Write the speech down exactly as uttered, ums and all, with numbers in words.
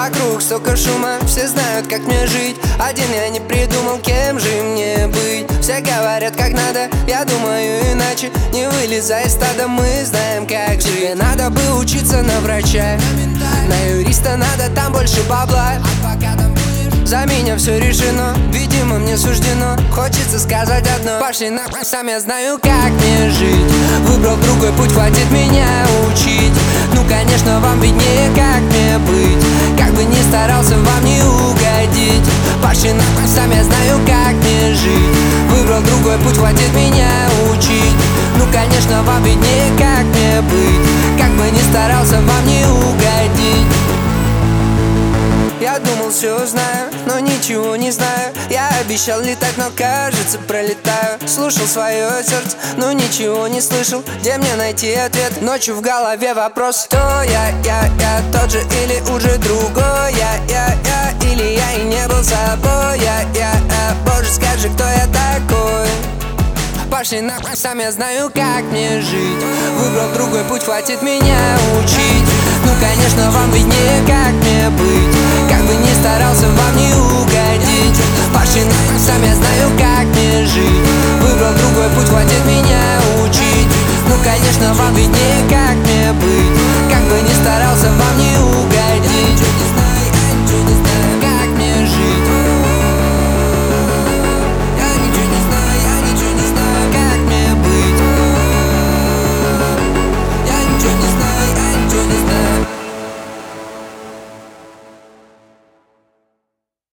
Вокруг столько шума, все знают, как мне жить. Один я не придумал, кем же мне быть. Все говорят, как надо, я думаю иначе. Не вылезай из стада, мы знаем, как жить. Тебе надо бы учиться на врача, на юриста надо, там больше бабла. За меня все решено, видимо мне суждено. Хочется сказать одно: пошли нахуй, сам я знаю, как мне жить. Выбрал другой путь, хватит меня учить. Ну конечно, вам виднее, как мне быть. Как бы ни старался вам не угодить. Пошли нахуй, сам я знаю, как мне жить. Выбрал другой путь, хватит меня учить. Ну конечно, вам виднее, как мне быть. Как бы ни старался вам не угодить. Я думал, все знаю, но ничего не знаю. Я обещал летать, но кажется пролетаю. Слушал свое сердце, но ничего не слышал. Где мне найти ответ? Ночью в голове вопрос: кто я, я, я тот же или уже другой? Я, я, я, или я и не был собой? Я, я, я, боже, скажи, кто я такой? Пошли нахуй, сам я знаю, как мне жить. Выбрал другой путь, хватит меня учить. Ну конечно, вам виднее, как мне быть. Как бы ни старался, вам не